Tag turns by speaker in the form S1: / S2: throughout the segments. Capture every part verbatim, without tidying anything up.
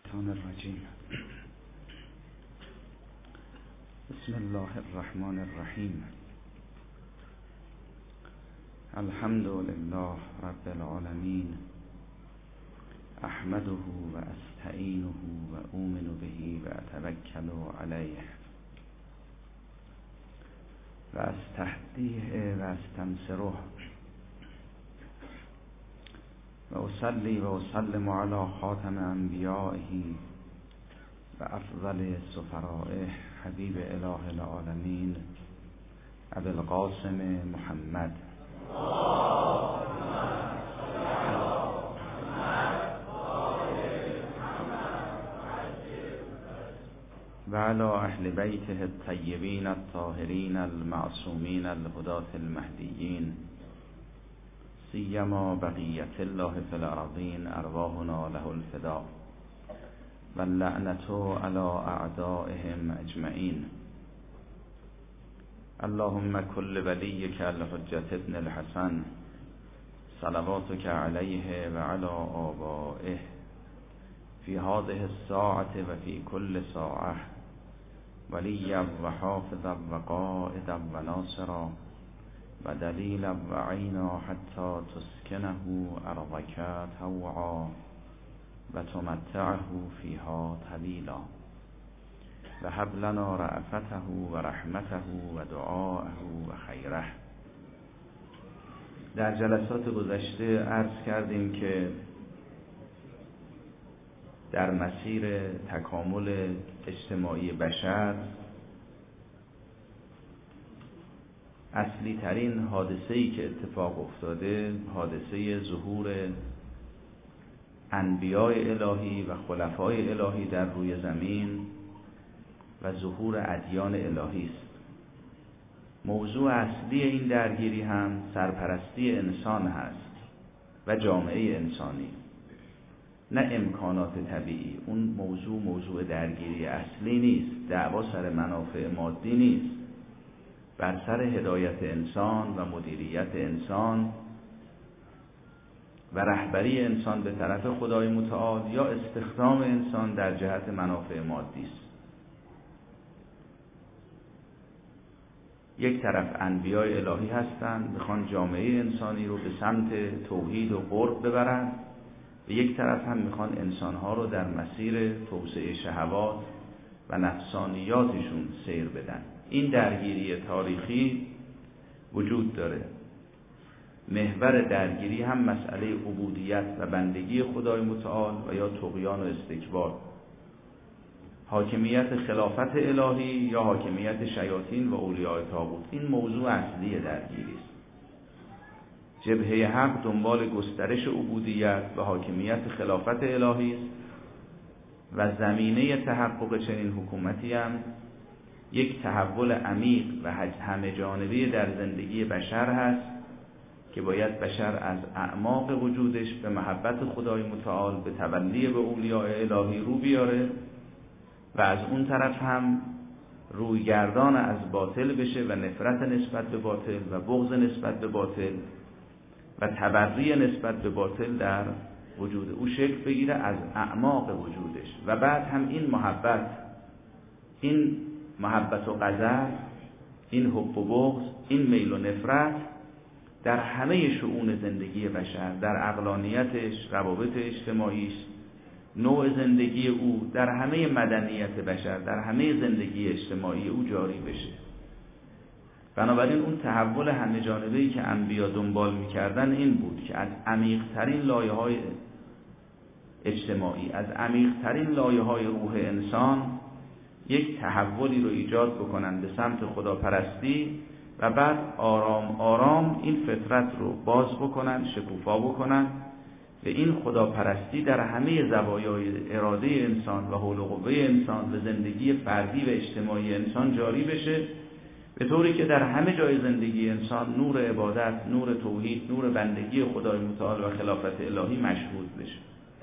S1: الشیطان الرجیم. بسم الله الرحمن الرحیم. الحمد لله رب العالمین. احمده و استعینه و اؤمن به و اتوکل علیه و استهدیه و استنصره و اصلی و اسلم علی خاتم انبیائه و افضل سفرائه حبیب اله العالمین ابی القاسم محمد و علی اهل بیته الطیبین الطاهرین المعصومین الهداة المهدیین سیما بقیت الله فی الارضین ارواحنا له الفداء و اللعنة علی اعدائهم اجمعین. اللهم کل ولیک الحجة ابن الحسن صلواتک علیه و علی آبائه فی هذه الساعة و فی کل ساعة ولیا و حافظا و قائدا و ناصرا و دلیلا و عینا حتی تسکنه ارضک طوعا و تمتعه فیها طویلا و هب لنا رأفته و رحمته و دعاءه و خیره. در جلسات گذشته عرض کردیم که در مسیر تکامل اجتماعی بشر اصلی ترین حادثه‌ای که اتفاق افتاده حادثه ظهور انبیاء الهی و خلفای الهی در روی زمین و ظهور ادیان الهی است. موضوع اصلی این درگیری هم سرپرستی انسان هست و جامعه انسانی، نه امکانات طبیعی. اون موضوع موضوع درگیری اصلی نیست، دعوا سر منافع مادی نیست، بر سر هدایت انسان و مدیریت انسان و رهبری انسان به طرف خدای متعال یا استخدام انسان در جهت منافع مادی است. یک طرف انبیاء الهی هستند، میخوان جامعه انسانی رو به سمت توحید و قرب ببرند، و یک طرف هم میخوان انسانها رو در مسیر توسعه شهوات و نفسانیاتشون سیر بدن. این درگیری تاریخی وجود داره. محور درگیری هم مسئله عبودیت و بندگی خدای متعال و یا طغیان و استکبار، حاکمیت خلافت الهی یا حاکمیت شیاطین و اولیاء طاغوت. این موضوع اصلی درگیری است. جبهه حق دنبال گسترش عبودیت و حاکمیت خلافت الهی است و زمینه تحقق چنین حکومتی هم یک تحول عمیق و همه جانبه در زندگی بشر هست که باید بشر از اعماق وجودش به محبت خدای متعال، به تولی به اولیاء الهی رو بیاره و از اون طرف هم رویگردان از باطل بشه و نفرت نسبت به باطل و بغض نسبت به باطل و تبری نسبت به باطل در وجود او شکل بگیره از اعماق وجودش. و بعد هم این محبت، این محبت و غضب، این حب و بغض، این میل و نفرت در همه شؤون زندگی بشر، در عقلانیتش، روابط اجتماعیش، نوع زندگی او، در همه مدنیت بشر، در همه زندگی اجتماعی او جاری بشه. بنابراین اون تحول همه جانبه‌ای که انبیا دنبال می‌کردن این بود که از عمیق‌ترین لایه‌های اجتماعی، از عمیق‌ترین لایه‌های روح انسان یک تحولی رو ایجاد بکنن به سمت خداپرستی و بعد آرام آرام این فطرت رو باز بکنن، شکوفا بکنن و این خداپرستی در همه زوایای اراده انسان و حول و قوه انسان و زندگی فردی و اجتماعی انسان جاری بشه، به طوری که در همه جای زندگی انسان نور عبادت، نور توحید، نور بندگی خدای متعال و خلافت الهی مشهود بشه.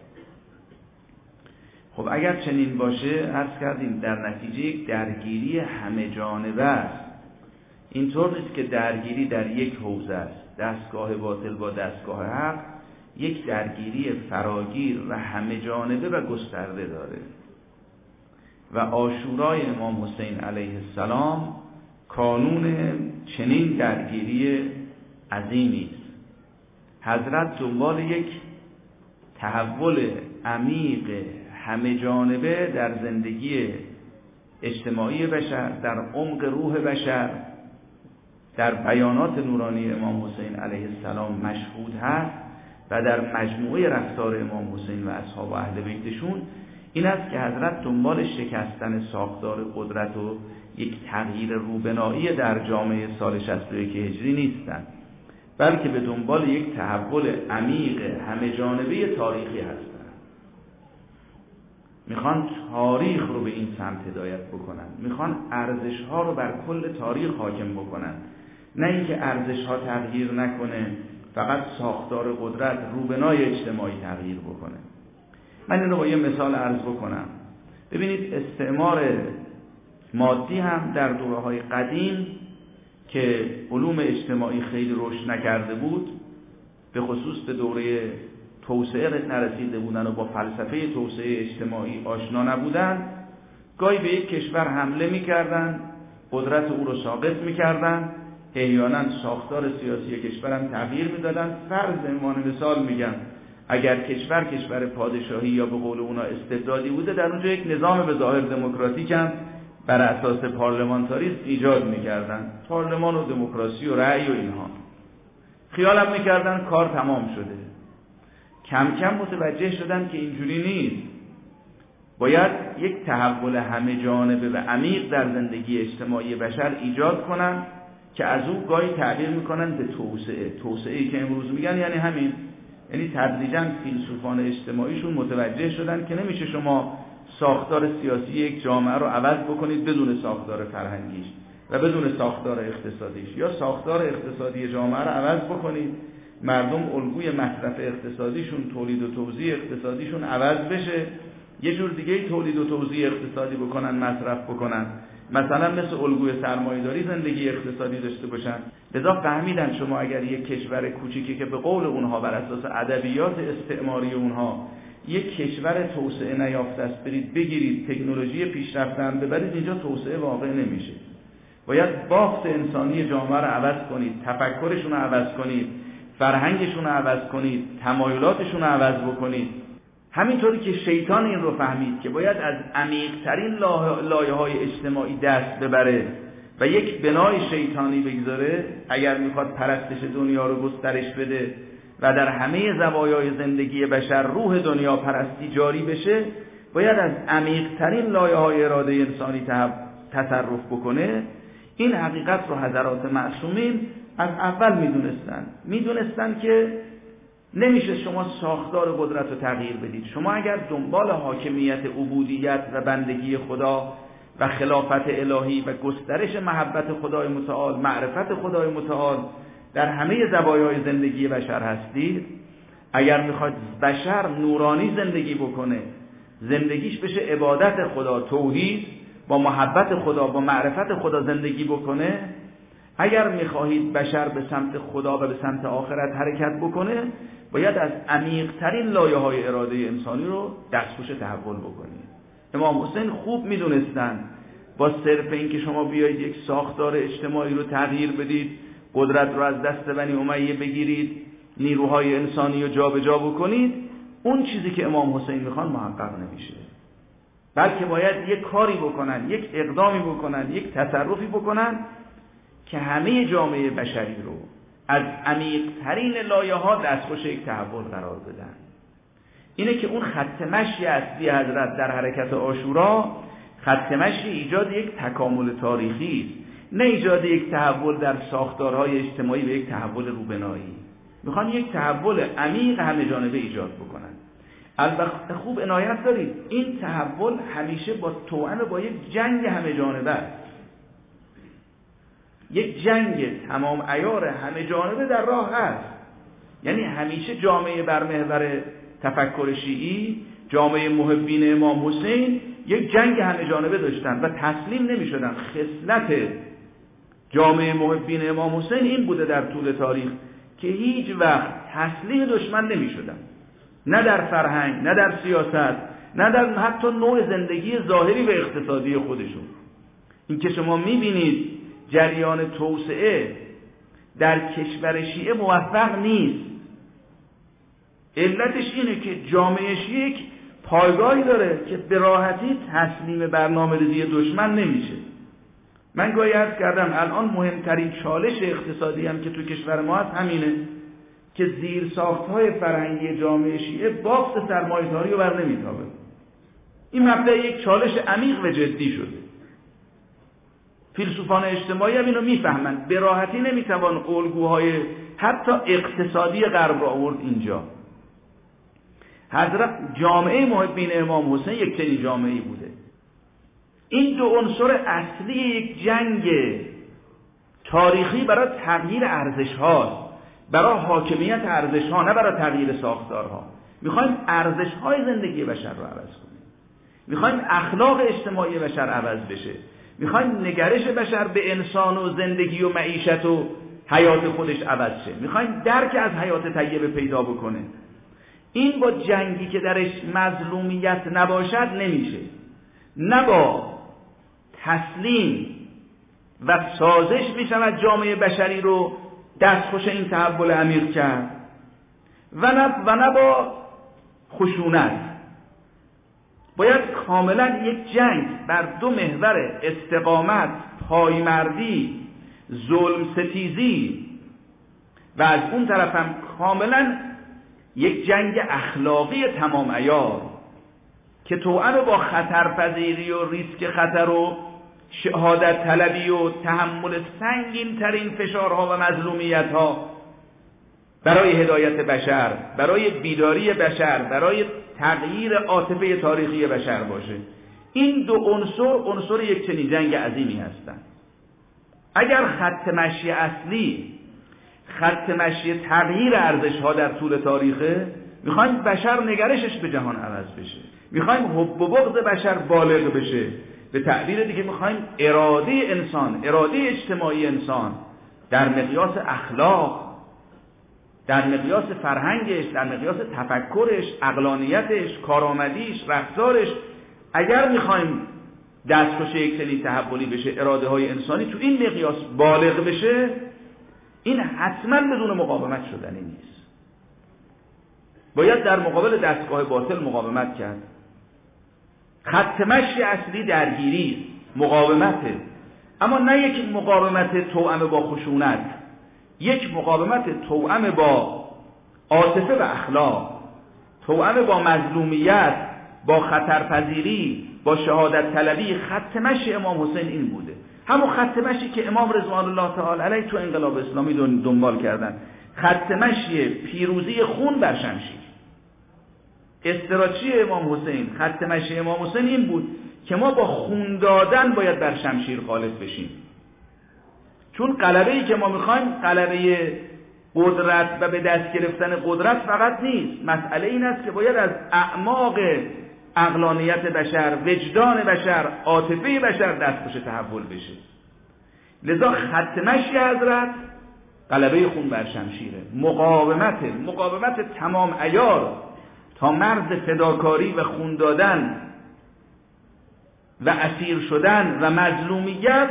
S1: خب اگر چنین باشه، عرض کردیم در نتیجه یک درگیری همه جانبه است. اینطور نیست که درگیری در یک حوزه است، دستگاه باطل با دستگاه حق یک درگیری فراگیر و همه جانبه و گسترده داره و عاشورای امام حسین علیه السلام کانون چنین درگیری عظیمی است. حضرت دنبال یک تحول عمیق همه جانبه در زندگی اجتماعی بشر، در عمق روح بشر، در بیانات نورانی امام حسین علیه السلام مشهود هست و در مجموعه رفتار امام حسین و اصحاب و اهل بیتشون این است که حضرت دنبال شکستن ساختار قدرت و یک تغییر روبنایی در جامعه سال شصت و یک هجری نیستند، بلکه به دنبال یک تحول عمیق همه جانبه تاریخی هستند. میخوان تاریخ رو به این سمت هدایت بکنن، میخوان ارزش ها رو بر کل تاریخ حاکم بکنن، نه اینکه ارزش ها تغییر نکنه، فقط ساختار قدرت روبنای اجتماعی تغییر بکنه. من این رو با یه مثال عرض بکنم. ببینید استعمار مادی هم در دوره‌های قدیم که علوم اجتماعی خیلی رشد نکرده بود، به خصوص به دوره توسعه نرسیده بودن و با فلسفه توسعه اجتماعی آشنا نبودن، گاهی به یک کشور حمله می‌کردن، قدرت او رو ساقط می‌کردن، احیانا ساختار سیاسی کشور هم تغییر می‌دادن. فرض عنوان مثال میگم اگر کشور کشور پادشاهی یا به قول اونا استبدادی بوده، در اونجا یک نظام به ظاهر دموکراتیک هم بر اساس پارلمانتاریسم ایجاد می‌کردن، پارلمان و دموکراسی و رأی و اینها. خیالم می‌کردن کار تمام شده. کم کم متوجه شدن که اینجوری نیست. باید یک تحول همه جانبه و عمیق در زندگی اجتماعی بشر ایجاد کنن که از او گاهی تعبیر میکنن به توسعه. توسعه‌ای که امروز میگن یعنی همین، یعنی تدریجاً فیلسوفان اجتماعیشون متوجه شدن که نمیشه شما ساختار سیاسی یک جامعه رو عوض بکنید بدون ساختار فرهنگیش و بدون ساختار اقتصادیش، یا ساختار اقتصادی جامعه رو عوض بکنید، مردم الگوی مصرف اقتصادیشون، تولید و توزیع اقتصادیشون عوض بشه، یه جور دیگه تولید و توزیع اقتصادی بکنن، مصرف بکنن، مثلا مثل الگوی سرمایه‌داری زندگی اقتصادی داشته باشن. لذا فهمیدن شما اگر یک کشور کوچیکی که به قول اونها بر اساس ادبیات استعماری اونها یک کشور توسعه نیافته است برید بگیرید تکنولوژی پیشرفته هم ببرید، اینجا توسعه واقع نمیشه. باید بافت انسانی جامعه رو عوض کنید، تفکرشون رو عوض کنید، فرهنگشون رو عوض کنید، تمایلاتشون رو عوض بکنید. همینطوری که شیطان این رو فهمید که باید از عمیق‌ترین لایه‌های اجتماعی دست ببره و یک بنای شیطانی بگذاره اگر میخواد پرستش دنیا رو گسترش بده و در همه زوایای زندگی بشر روح دنیا پرستی جاری بشه، باید از عمیق‌ترین لایه‌های اراده انسانی تصرف بکنه. این حقیقت رو حضرات معصومین از اول میدونستن. میدونستن که نمیشه شما ساختار قدرت رو تغییر بدید. شما اگر دنبال حاکمیت، عبودیت و بندگی خدا و خلافت الهی و گسترش محبت خدای متعال، معرفت خدای متعال در همه زوایای زندگی بشر هستید، اگر میخواد بشر نورانی زندگی بکنه، زندگیش بشه عبادت خدا، توحید، با محبت خدا، با معرفت خدا زندگی بکنه، اگر میخواهید بشر به سمت خدا و به سمت آخرت حرکت بکنه، باید از عمیق‌ترین لایه‌های اراده انسانی رو دستخوش تحول بکنید. امام حسین خوب میدونستن با صرف این که شما بیایید یک ساختار اجتماعی رو تغییر بدید، قدرت رو از دست بنی امیه بگیرید، نیروهای انسانی رو جابجا بکنید، اون چیزی که امام حسین میخوان محقق نمیشه. بلکه باید یک کاری بکنن، یک اقدامی بکنن، یک تصرفی بکنن که همه جامعه بشری رو از عمیق‌ترین لایه‌ها دستخوش یک تحول قرار بدن. اینه که اون خط مشی اصلی حضرت در حرکت عاشورا خط مشی ایجاد یک تکامل تاریخی است، نه ایجاد یک تحول در ساختارهای اجتماعی و یک تحول روبنایی. میخوان یک تحول عمیق همه جانبه ایجاد بکنن. البته خوب عنایت دارید این تحول همیشه با توأم با یک جنگ همه جانبه است. یک جنگ تمام عیار همه جانبه در راه هست. یعنی همیشه جامعه بر محور تفکر شیعی، جامعه محبین امام حسین یک جنگ همه جانبه داشتن و تسلیم نمی شدن. خصلت جامعه محبین امام حسین این بوده در طول تاریخ که هیچ وقت تسلیم دشمن نمی شدن، نه در فرهنگ، نه در سیاست، نه در حتی نوع زندگی ظاهری و اقتصادی خودشون. این که شما می بینید جریان توسعه در کشور شیعه موفق نیست، علتش اینه که جامعه شیعه یک پایگاهی داره که به راحتی تسلیم برنامه‌ریزی دشمن نمیشه. من گاهی عرض کردم الان مهمترین چالش اقتصادی هم که تو کشور ما هست همینه که زیر ساخت‌های فرهنگی جامعه شیعه بافت سرمایه‌داری رو بر نمیتابه. این مبدأ یک چالش عمیق و جدی شده. فیلسوفان اجتماعی هم اینو میفهمند، به راحتی نمیتوان الگوهای حتی اقتصادی غرب را آورد اینجا. حضرت جامعه محبین امام حسین یک چنین جامعه‌ای بوده. این دو عنصر اصلی یک جنگ تاریخی برای تغییر ارزش‌هاست، برای حاکمیت ارزش‌ها، نه برای تغییر ساختارها. می‌خوایم ارزش‌های زندگی بشر رو عوض کنیم. می‌خوایم اخلاق اجتماعی بشر عوض بشه. می‌خوایم نگرش بشر به انسان و زندگی و معیشت و حیات خودش عوض شه. می‌خوایم درک از حیات طیبه پیدا بکنه. این با جنگی که درش مظلومیت نباشد نمیشه، نه با تسلیم و سازش میشود جامعه بشری رو دستخوش این تحول عمیق کرد و نه, و نه با خشونت. باید کاملا یک جنگ بر دو محور استقامت، پایمردی، ظلم ستیزی و از اون طرف هم کاملا یک جنگ اخلاقی تمام عیار که توأم با خطرپذیری و ریسک خطر و شهادت طلبی و تحمل سنگین ترین فشارها و مظلومیت ها برای هدایت بشر، برای بیداری بشر، برای تغییر عاطفه تاریخی بشر باشه. این دو عنصر عنصر یک چنین جنگ عظیمی هستند. اگر خط مشی اصلی خط مشی تغییر ارزش ها در طول تاریخه، میخوایم بشر نگرشش به جهان عوض بشه، میخوایم حب و بغض بشر بالغ بشه، به تعبیر دیگه میخوایم اراده انسان، اراده اجتماعی انسان در مقیاس اخلاق، در مقیاس فرهنگش، در مقیاس تفکرش، عقلانیتش، کارآمدیش، رفتارش، اگر میخوایم دستخوش یک چنین تحولی بشه، اراده های انسانی تو این مقیاس بالغ بشه، این حتما بدون مقاومت شدنی نیست. باید در مقابل دستگاه باطل مقاومت کرد. خط مشی اصلی درگیری، مقاومته، اما نه یک مقاومت توأم با خشونت، یک مقاومت توأم با عاطفه و اخلاق، توأم با مظلومیت، با خطرپذیری، با شهادت طلبی. خط مشی امام حسین این بوده، همون خط مشی که امام رضوان الله تعالی علیه تو انقلاب اسلامی دنبال کردن، خط مشی پیروزی خون بر شمشیر. استراتژی امام حسین، خط مشی امام حسین این بود که ما با خون دادن باید بر شمشیر غالب بشیم، چون غلبه‌ای که ما می‌خوایم غلبه قدرت و به دست گرفتن قدرت فقط نیست. مسئله این است که باید از اعماق عقلانیت بشر، وجدان بشر، عاطفه بشر دستخوش تحول بشه. لذا خط مشی حضرت غلبه خون بر شمشیره، مقاومت، مقاومت تمام عیار تا مرز فداکاری و خون دادن و اسیر شدن و مظلومیت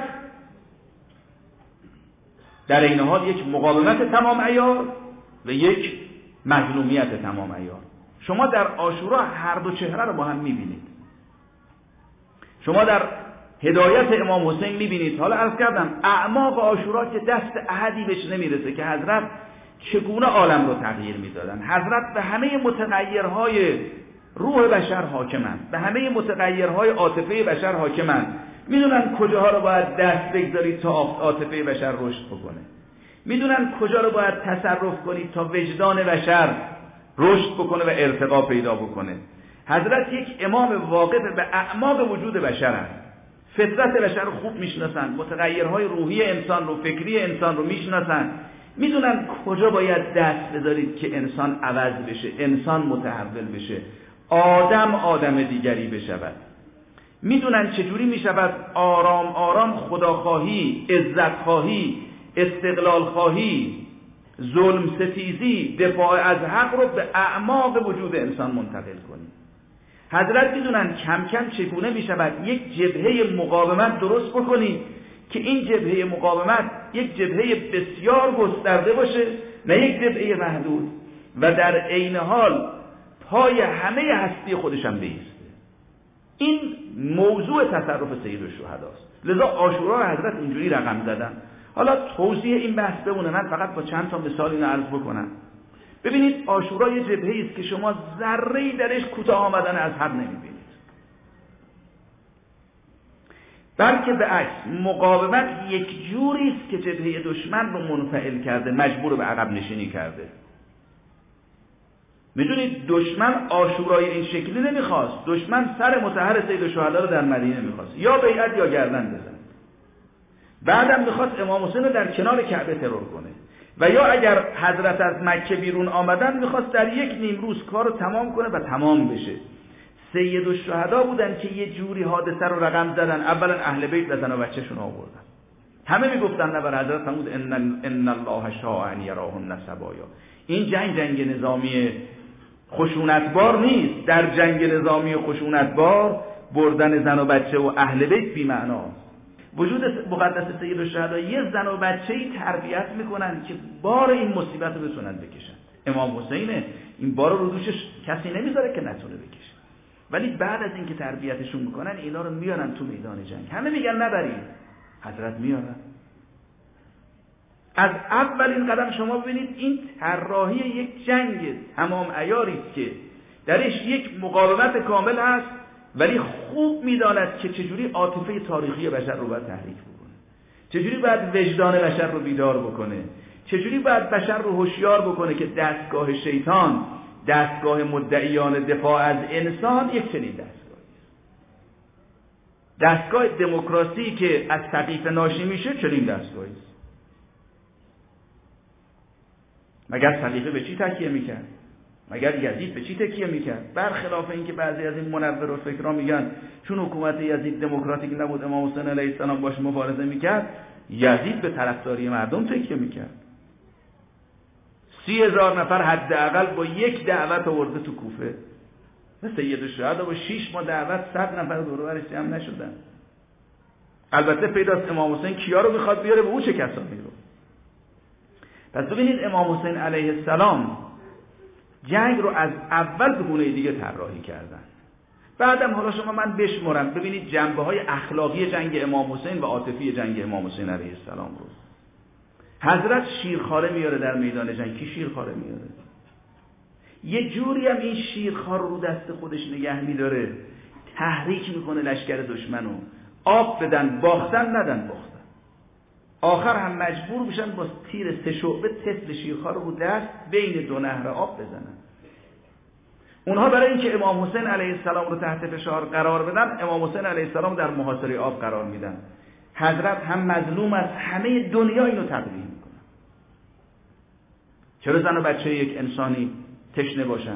S1: در این حال یک مقاومت تمام عیار و یک مظلومیت تمام عیار. شما در عاشورا هر دو چهره رو با هم میبینید. شما در هدایت امام حسین میبینید، حالا عرض کردم اعماق عاشورا که دست احدی بهش نمیرسه که حضرت چگونه عالم رو تغییر میدادن. حضرت به همه متغیرهای روح بشر حاکمند، به همه متغیرهای عاطفه بشر حاکمند. میدونن کجاها رو باید دست بگذارید تا عاطفه بشر رشد بکنه، میدونن کجا رو باید تصرف کنید تا وجدان بشر رشد بکنه و ارتقا پیدا بکنه. حضرت یک امام واقف به اعماق وجود بشر هست. فطرت بشر رو خوب میشناسن، متغیرهای روحی انسان رو، فکری انسان رو میشناسن، میدونن کجا باید دست بذارید که انسان عوض بشه، انسان متحول بشه، آدم آدم دیگری بشود. میدونن چجوری میشود آرام آرام خداخواهی، عزتخواهی، استقلال خواهی، ظلم ستیزی، دفاع از حق رو به اعماق وجود انسان منتقل کنیم. حضرت میدونن کم کم چگونه میشود یک جبهه مقاومت درست بکنیم که این جبهه مقاومت یک جبهه بسیار گسترده باشه، نه یک جبهه محدود، و در عین حال پای همه هستی خودش هم بیسته. این موضوع تصرف سید الشهداست. لذا عاشورا رو حضرت اینجوری رقم زدن. حالا توضیح این بحث بمونه، من فقط با چند تا مثال اینو عرض بکنم. ببینید عاشورا یه جبهه‌ای است که شما ذره‌ای درش کوتاه آمدن از حد نمی‌بینید، بلکه به عکس مقاومت یک جوری است که جبهه دشمن رو منفعل کرده، مجبور به عقب نشینی کرده. میدونید دشمن عاشورای این شکلی نمیخواست. دشمن سر مطهر سید الشهدا رو در مدینه میخواست، یا بیعت یا گردن بزن. بعدم میخواست امام حسین رو در کنار کعبه ترور کنه، و یا اگر حضرت از مکه بیرون آمدن میخواست در یک نیم روز کار رو تمام کنه و تمام بشه. سید الشهدا بودن که یه جوری حادثه رو رقم زدن. اولا اهل بیت و زن و بچه‌شون آوردن. همه میگفتن نه بر حضرت فرمود ان ان الله شاء ان یراهن سبایا. این جنگ جنگ نظامی خشونتبار نیست. در جنگ نظامی خشونتبار بردن زن و بچه و اهل بیت بی معناست. وجود مقدس سید الشهدا یه زن و بچه‌ای تربیت میکنن که بار این مصیبت رو بتونن بکشن. امام حسین این بار رو دوشش کسی نمیذاره که نتونه بکشه، ولی بعد از اینکه تربیتشون میکنن اینا رو میارن تو میدان جنگ. همه میگن نبرید، حضرت میارن. از اولین قدم شما ببینید این طراحی یک جنگ تمام عیاری است که درش یک مقاومت کامل هست، ولی خوب میداند که چجوری عاطفه تاریخی بشر رو باید تحریک بکنه، چجوری باید وجدان بشر رو بیدار بکنه، چجوری باید بشر رو هوشیار بکنه که دستگاه شیطان، دستگاه مدعیان دفاع از انسان یک چنین دستگاهی است. دستگاه دموکراسی که از سقیفه ناشی میشه چنین دستگاهی است. مگر سقیفه به چی تکیه میکرد؟ مگر یزید به چی تکیه میکرد؟ برخلاف اینکه بعضی از این منور و فکرها میگن چون حکومت یزید دموکراتیک نبود امام حسین علیه السلام باش مبارزه میکرد، یزید به طرفداری مردم تکیه میکرد. سی هزار نفر حداقل با یک دعوت آورده تو کوفه. سید الشهدا با شش ماه دعوت صد نفر دور و برش جمع نشدن. البته پیداست امام حسین کیا رو میخواد بیاره، به او چه کسانی رو. پس ببینید امام حسین علیه السلام جنگ رو از اول به گونه دیگه طراحی کردن. بعدم حالا شما من بشمرم ببینید جنبه های اخلاقی جنگ امام حسین و عاطفی جنگ امام حسین علیه السلام رو. حضرت شیرخواره میاره در میدان جنگ. کی شیرخواره میاره؟ یه جوری هم این شیرخوار رو دست خودش نگه میداره، تحریک میکنه لشکر دشمنو. آب بدن باختن، ندن باختن. آخر هم مجبور میشن با تیر سه شعبه طفل شیرخوار رو دست بین دو نهر آب بزنن. اونها برای اینکه امام حسین علیه السلام رو تحت فشار قرار بدن، امام حسین علیه السلام در محاصره آب قرار میدن. حضرت هم مظلوم است، همه دنیا اینو تقدیم میکنن. چرا زن و بچه یک انسانی تشنه باشن؟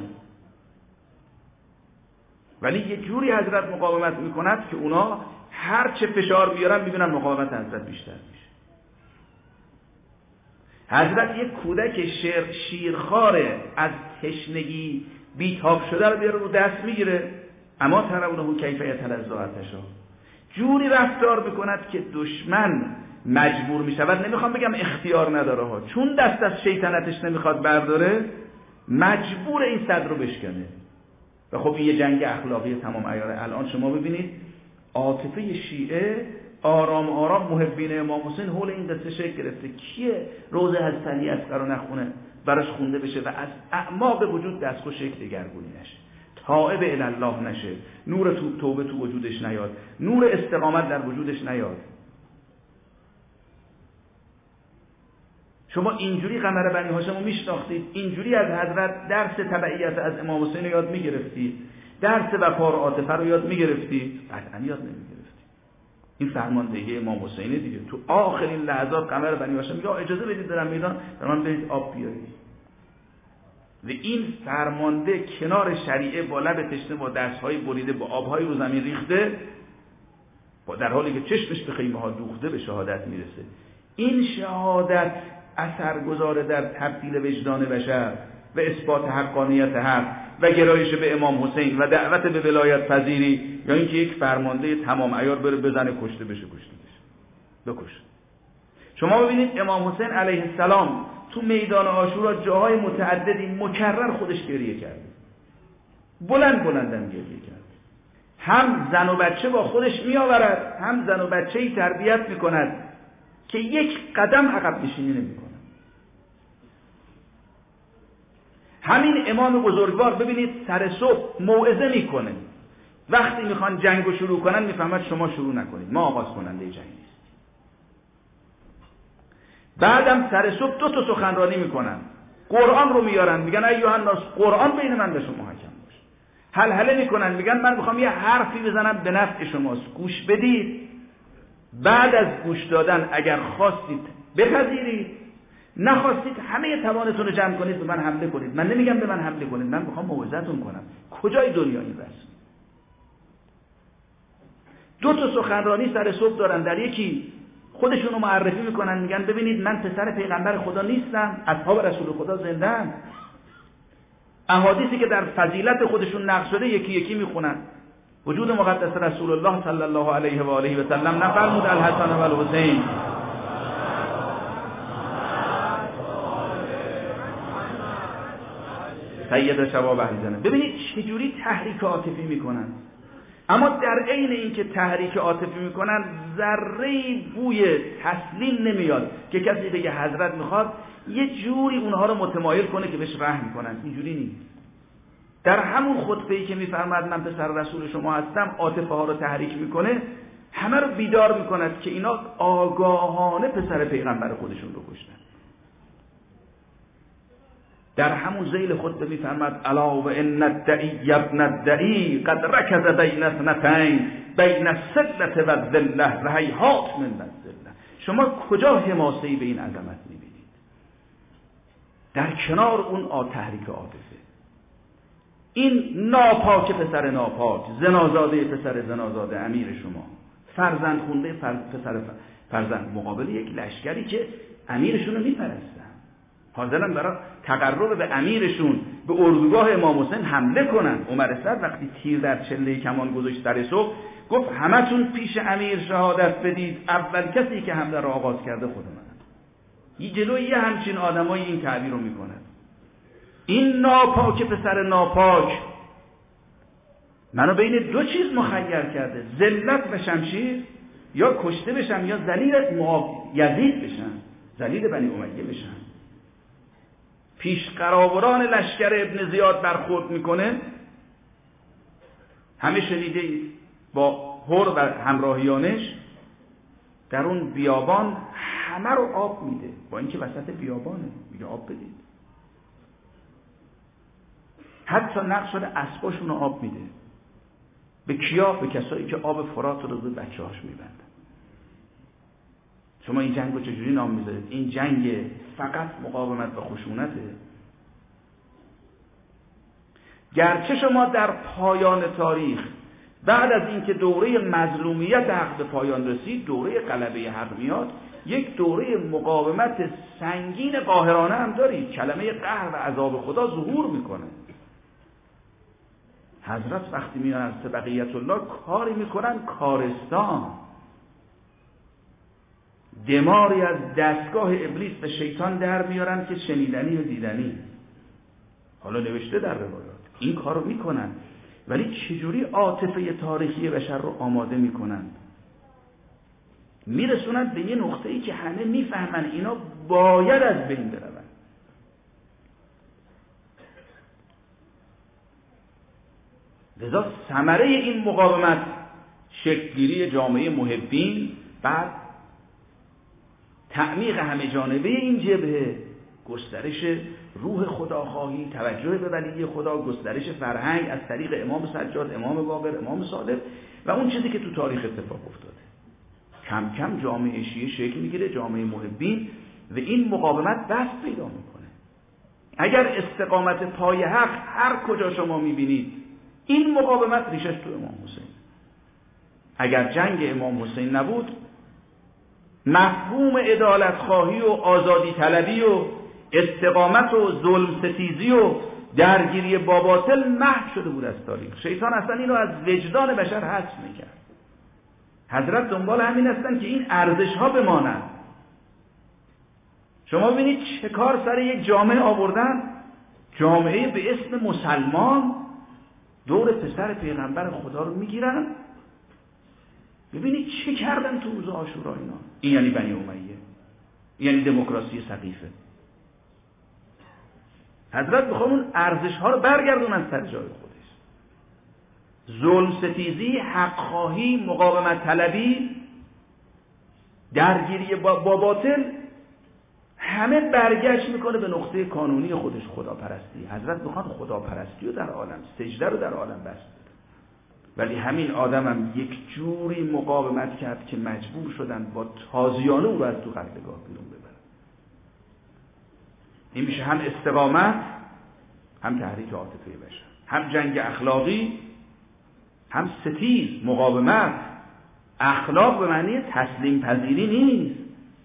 S1: ولی یه جوری حضرت مقاومت میکند که اونا هر چه فشار بیارن میبینن مقاومت حضرت بیشتر میشه. حضرت یک کودک شیر شیرخواره از تشنگی بیتاب شده رو بیاره رو دست میگیره، اما ترونه کیف یتلظی عطشا. جوری رفتار بکند که دشمن مجبور میشود، نمیخوام بگم اختیار نداره ها، چون دست از شیطنتش نمیخواد برداره، مجبور این صدر رو بشکنه. و خب این یه جنگ اخلاقی تمام عیاره. الان شما ببینید عاطفه شیعه آرام آرام محبین امام حسین حول این قصه شکل گرفته. کیه روضه از سلی اصغر رو نخونه براش خونده بشه و از اعماق وجود دستخوش شکل دگرگونی نشه، تائب الی الله نشه، نور تو توبه تو وجودش نیاد، نور استقامت در وجودش نیاد. شما اینجوری قمر بنی هاشم رو میشناختید، اینجوری از حضرت درس تبعیت از امام حسین رو یاد میگرفتید، درس وفا و عاطفه رو یاد میگرفتید؟ قطعا یاد نمیگرفتید. این فرماندهی امام حسین دیگه. تو آخرین لحظات قمر بنی هاشم میگه اجازه بدید برم میدان، برام برید آب بیارید. و این فرمانده کنار شریعه با لب تشنه با دستهای بریده با آبهای رو زمین ریخته، با در حالی که چشمش به خیمه ها دوخته به شهادت میرسه. این شهادت اثرگذار در تبدیل وجدان بشر و اثبات حقانیت حق و گرایش به امام حسین و دعوت به ولایت پذیری، یا اینکه یک فرمانده تمام عیار بره بزنه کشته بشه کشته بشه بکشه. شما ببینید امام حسین علیه السلام تو میدان عاشورا جاهای متعددی مکرر خودش گریه کرده، بلند بلندن گریه کرده. هم زن و بچه با خودش می آورد، هم زن و بچه‌ای تربیت می کند که یک قدم عقب نشینی نمی کند. همین امام بزرگوار ببینید سر صبح موعظه می کنه، وقتی میخوان جنگو شروع کنن میفهمد شما شروع نکنید، ما آغاز کننده جنگ نیست. بعدم سر صبح دو تا سخنرانی میکنن، قرآن رو میارن، میگن ایها الناس قرآن بین من و شما حکم باشه. هلهله میکنن، میگن من میخوام یه حرفی بزنم به نفع شماست، گوش بدید. بعد از گوش دادن اگر خواستید بپذیرید، نخواستید همه توانتون رو جمع کنید به من حمله کنید. من نمیگم به من حمله کنید، من میخوام موعظه‌تون کنم. کجای دنیا این رسم؟ دو تا سخنرانی سر صبح دارن، در یکی خودشون رو معرفی میکنن، میگن ببینید من پسر پیغمبر خدا نیستم، اصحاب رسول خدا زنده‌ام. احادیثی که در فضیلت خودشون نقل شده یکی یکی میخونن. وجود مقدس رسول الله صلی الله علیه و آله و سلم نفرمود الحسن و الحسین. سید شباب اهل جنت. ببینید چجوری تحریک عاطفی میکنن، اما در عین اینکه تحریک عاطفی میکنن ذره بوی تسلیم نمیاد که کسی بگه حضرت میخواد یه جوری اونها رو متمایل کنه که بهش رحم کنن. اینجوری نیست. در همون خطبه‌ای که میفرماد من پسر رسول شما هستم، عاطفه ها رو تحریک میکنه، همه رو بیدار میکند که اینا آگاهانه پسر پیغمبر خودشون رو کشتن. در همون ذیل خطبه میفرماد الا و ان الدعی ابن الدعی قد رکض بین اثنتین بین السلة و الذلة و هیهات من الذلة. شما کجا حماسه‌ای به این عظمت میبینید؟ در کنار اون تحریک عاطفه. این ناپاک پسر ناپاک، زنازاده پسر زنازاده امیر شما، فرزند خونده پسر فرزند، مقابل یک لشکری که امیرشون رو میپرستن، حاضرن برای تقرب به امیرشون به اردوگاه امام حسین حمله کنن. عمر سعد وقتی تیر در چله کمان گذاشت سر صبح، گفت همتون پیش امیر شهادت بدید، اول کسی که حمله را آغاز کرده خود منم. یه جلوی یه همچین آدمایی این تعبیر رو میکنن. این ناپاک پسر ناپاک منو بین دو چیز مخیر کرده، ذلت و شمشیر، یا کشته بشم یا ذلیل یزید بشم، ذلیل بنی امیه بشم. پیش قراوران لشکر ابن زیاد برخورد میکنه، همه شنیده اید، با هر و همراهیانش در اون بیابان همه رو آب میده، با اینکه وسط بیابانه، میگه آب بدید. حتی نقش شده اسباشون رو آب میده. به کیا؟ به کسایی که آب فرات رو به بچه هاش میبندن. شما این جنگ رو چجوری نام میذارید؟ این جنگ فقط مقاومت و خشونته. گرچه شما در پایان تاریخ بعد از اینکه دوره مظلومیت حق به پایان رسید، دوره غلبه حق میاد، یک دوره مقاومت سنگین قاهرانه هم دارید. کلمه قهر و عذاب خدا ظهور میکنه. حضرت وقتی میان از بقیت الله کاری میکنن کارستان، دماری از دستگاه ابلیس و شیطان در میارن که شنیدنی و دیدنی. حالا نوشته در روایات این کارو میکنن، ولی چجوری عاطفه تاریخی بشر رو آماده میکنن؟ میرسونن به یه نقطه‌ای که همه میفهمن اینا باید از بین برن. لذا ثمره این مقاومت شکل‌گیری جامعه محبین، بعد تعمیق همه جانبه این جبهه، گسترش روح خداخواهی، توجه به ولی خدا، گسترش فرهنگ از طریق امام سجاد، امام باقر، امام صادق و اون چیزی که تو تاریخ اتفاق افتاده. کم کم جامعه شیعه شکل میگیره، جامعه محبین، و این مقاومت دست پیدا میکنه. اگر استقامت پای حق هر کجا شما میبینید، این مقاومت ریشش تو امام حسین. اگر جنگ امام حسین نبود، مفهوم عدالت خواهی و آزادی طلبی و استقامت و ظلم ستیزی و درگیری با باطل محو شده بود از تاریخ. شیطان اصلا اینو از وجدان بشر حذف میکرد. حضرت دنبال همین هستن که این ارزش ها بمانند. شما ببینید چه کار سر یک جامعه آوردن، جامعه به اسم مسلمان دور پسر پیغمبر خدا رو میگیرن. ببینید چه کردن تو روز عاشورا اینا. این یعنی بنی امیه، این یعنی دموکراسی سقیفه. حضرت میخوان اون ارزش ها رو برگردونن سر جای خودش. ظلم ستیزی، حق خواهی، مقاومت طلبی، درگیری با باطل، همه برگشت میکنه به نقطه کانونی خودش، خداپرستی. حضرت میخوان خداپرستی رو در عالم، سجده رو در عالم بست. ولی همین آدم هم یک جوری مقاومت کرد که مجبور شدن با تازیانه او رو از تو قتلگاه بیرون ببرن. این میشه هم استقامت، هم تحریک عاطفه بشر، هم جنگ اخلاقی، هم ستیز، مقاومت. اخلاق به معنی تسلیم پذیری نیست.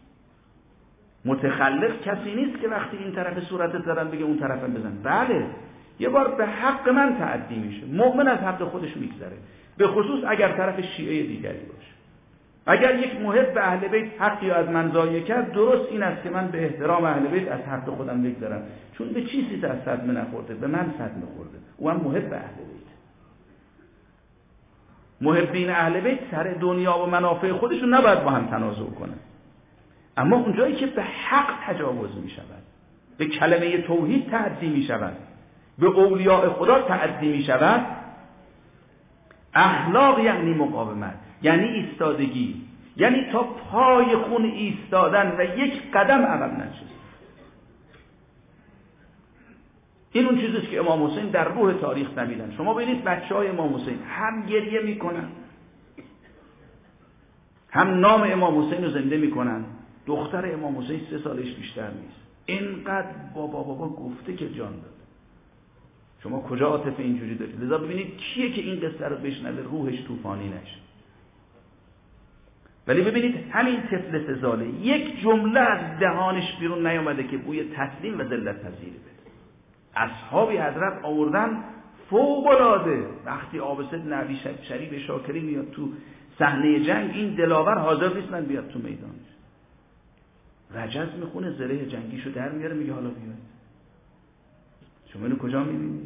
S1: متخلف کسی نیست که وقتی این طرف صورتت زدن بگه اون طرفم بزن. بله، یه بار به حق من تعدی میشه، مؤمن از حق خودش میگذره، به خصوص اگر طرف شیعه دیگری باشه. اگر یک محب به اهل بیت حقی از من ضایع کرد، درست این است که من به احترام اهل بیت از حق خودم بگذرم، چون به چیزی از صدمه نخورده، به من صدمه خورده. او هم محب به اهل بیت. محبین اهل بیت سر دنیا و منافع خودشون نباید با هم تنازع کنن. اما اونجایی که به حق تجاوز می شود، به کلمه توحید تعدی می شود، به اولیاء خدا تعدی می شود، اخلاق یعنی مقاومت، یعنی ایستادگی، یعنی تا پای خون ایستادن و یک قدم عقب ننشست. این اون چیزیست که امام حسین در روح تاریخ نمیدن. شما ببینید بچهای امام حسین هم گریه میکنن، هم نام امام حسین رو زنده میکنن. دختر امام حسین سه سالش بیشتر نیست، اینقدر بابا بابا گفته که جان داد. شما کجا عاطفه اینجوری دارید؟ لذا ببینید کیه که این قصه رو بشنوه روحش طوفانی نشه. ولی ببینید همین طفل سه ساله یک جمله از دهانش بیرون نیامده که بوی تسلیم و ذلت پذیری بده. اصحابی حضرت آوردن فوق العاده. وقتی عابسه نبی شریف شاکری میاد تو صحنه جنگ، این دلاور حاضر نیستن بیاد تو میدانش. رجز میخونه، زره جنگیشو در میاره، میگه حالا بیاید. شما اینو کجا میبینید؟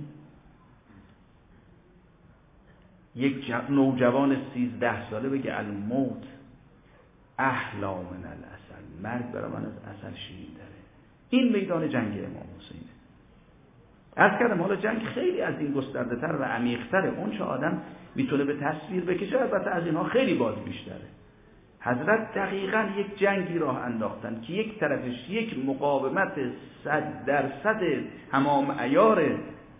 S1: یک نوجوان سیزده ساله بگه الموت احلا من العسل، مرگ برای من از عسل شیرین تره. این میدان جنگ امام حسینه. عرض کردم حالا جنگ خیلی از این گسترده تر و عمیق تره. اون چه آدم میتونه به تصویر بکشه البته از اینها خیلی باز بیشتره. حضرت دقیقاً یک جنگی راه انداختن که یک طرفش یک مقاومت صد درصد تمام عیاره،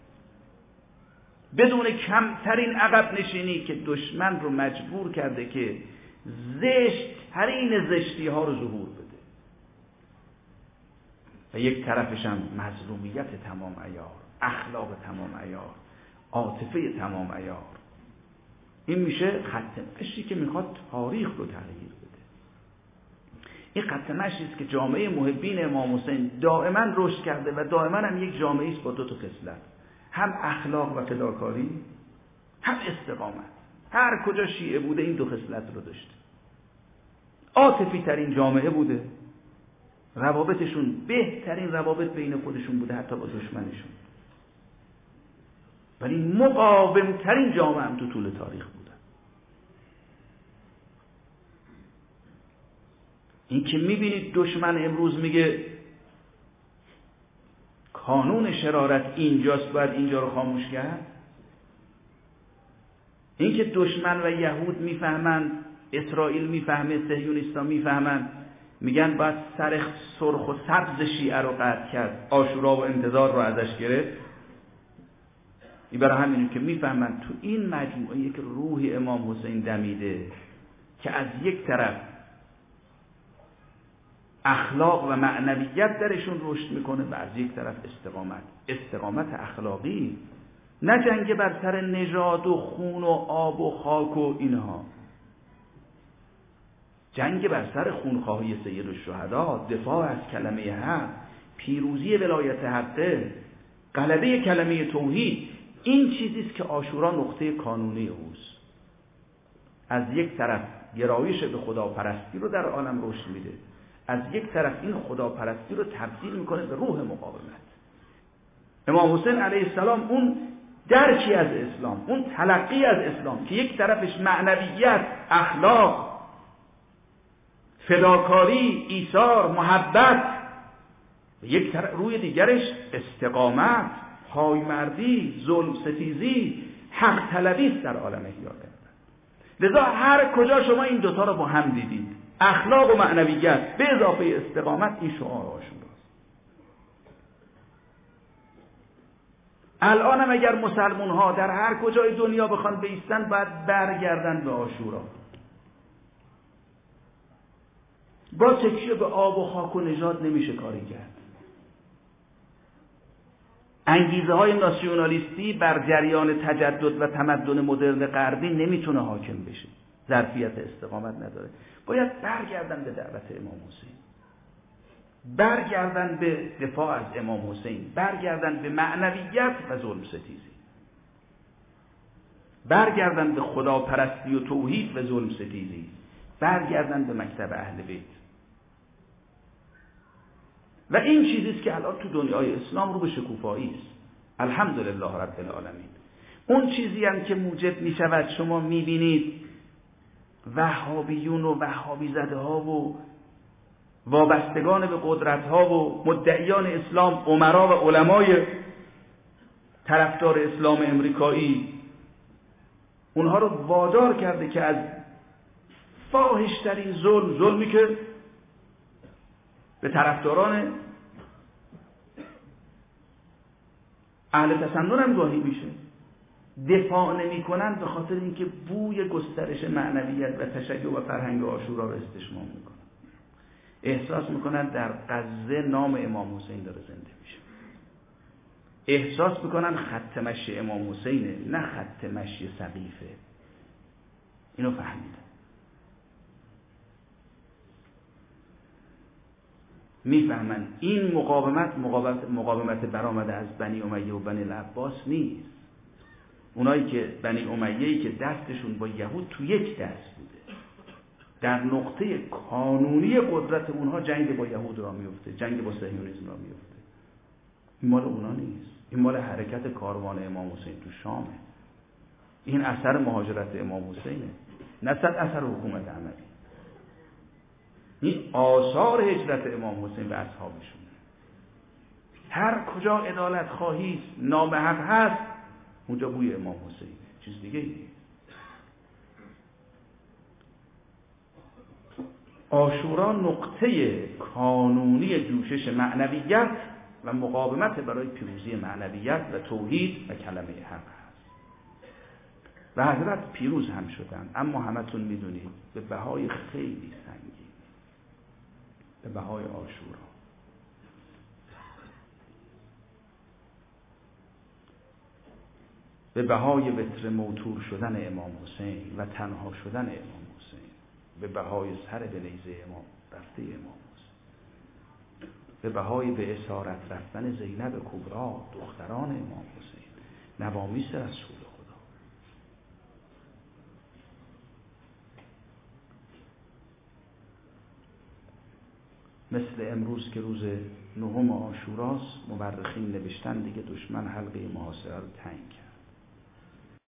S1: بدون کمترین عقب نشینی که دشمن رو مجبور کرده که زشت ترین زشتی ها رو ظهور بده، و یک طرفش هم مظلومیت تمام عیار، اخلاق تمام عیار، عاطفه تمام عیار. این میشه خط مشی که میخواد تاریخ رو تغییر بده. این خط مشی است که جامعه محبین امام حسین دائما رشد کرده و دائما هم یک جامعه است با دو تا خصلت، هم اخلاق و فداکاری، هم استقامت. هر کجا شیعه بوده این دو خصلت رو داشته. عاطفی ترین جامعه بوده، روابطشون بهترین روابط بین خودشون بوده حتی با دشمنشون، ولی مقاوم ترین جامعه هم تو طول تاریخ بوده. این که میبینید دشمن امروز میگه کانون شرارت اینجاست، باید اینجا رو خاموش کرد. این که دشمن و یهود میفهمند، اسرائیل میفهمه، صهیونیستا میفهمند، میگن باید سر سرخ و سبز شیعه رو قطع کرد، عاشورا و انتظار رو ازش گرفت. این برای همینه که میفهمند تو این مجموعه یک روح امام حسین دمیده که از یک طرف اخلاق و معنویت درشون رشد میکنه و از یک طرف استقامت، استقامت اخلاقی، نه جنگ بر سر نژاد و خون و آب و خاک و اینها. جنگ بر سر خونخواهی سید الشهدا، دفاع از کلمه حق، پیروزی ولایت حقه، غلبه کلمه توحید، این چیزی است که عاشورا نقطه کانونی اوست. از یک طرف گرایش به خداپرستی رو در عالم رشد میده، از یک طرف این خداپرستی رو تبدیل میکنه به روح مقاومت. امام حسین علیه السلام اون درکی از اسلام، اون تلقی از اسلام که یک طرفش معنویت، اخلاق، فداکاری، ایثار، محبت، یک طرف روی دیگرش استقامت، پایمردی، ظلم ستیزی، حق طلبی است در عالم احیا کردن. لذا هر کجا شما این دوتا رو با هم دیدید، اخلاق و معنویت به اضافه استقامت، این شعار عاشوراست. الان هم اگر مسلمون ها در هر کجای دنیا بخوان بایستن، باید برگردن به عاشورا. با تکیه به آب و خاک و نژاد نمیشه کاری کرد. انگیزه های ناسیونالیستی بر جریان تجدد و تمدن مدرن غربی نمیتونه حاکم بشه، ظرفیت استقامت نداره. باید برگردن به دعوت امام حسین، برگردن به دفاع از امام حسین، برگردن به معنویت و ظلم ستیزی، برگردن به خداپرستی و توحید و ظلم ستیزی، برگردن به مکتب اهل بیت. و این چیزی است که الان تو دنیای اسلام رو به شکوفایی است. الحمدلله رب العالمین. اون چیزی هم که موجب می شود شما می بینید وهابیون و وهابی زده ها و وابستگان به قدرت ها و مدعیان اسلام، امرا و علمای طرفدار اسلام امریکایی، اونها رو وادار کرده که از فاحش‌ترین ظلم، ظلمی که به طرفداران اهل تسنن هم گاهی میشه، دفاع نمی کنن، به خاطر اینکه بوی گسترش معنویت و تشیع و فرهنگ عاشورا رو استشمام میکنن. احساس میکنن در غزه نام امام حسین داره زنده میشه. احساس میکنن خط مشی امام حسینه، نه خط مشی سقیفه. اینو فهمیدن. میفهمن این مقاومت مقاومت مقاومت برآمده از بنی امیه و بنی العباس نیست. اونایی که بنی امیه‌ای که دستشون با یهود تو یک دست بوده، در نقطه کانونی قدرت اونها جنگ با یهود را میفته، جنگ با صهیونیسم را میفته. این مال اونا نیست، این مال حرکت کاروان امام حسین تو شامه. این اثر مهاجرت امام حسینه، نه صد اثر حکومت عملی. این آثار هجرت امام حسین به اصحابشون. هر کجا عدالت خواهی نام حق هست، اونجا بوی امام حسین، چیز دیگه ای نیست. عاشورا نقطه کانونی جوشش معنویت و مقاومت برای پیروزی معنویت و توحید و کلمه حق هست. و حضرت پیروز هم شدن، اما همتون میدونید به بهای خیلی سنگین، به بهای عاشورا. به بهای وتر موتور شدن امام حسین و تنها شدن امام حسین، به بهای سر به نیزه امام رفته امام حسین، به بهای به اسارت رفتن زینب کبرا دختران امام حسین، نوامیس رسول خدا. مثل امروز که روز نهم عاشوراست، مورخین نوشتن دیگه دشمن حلقه محاصره رو تنگ کرد.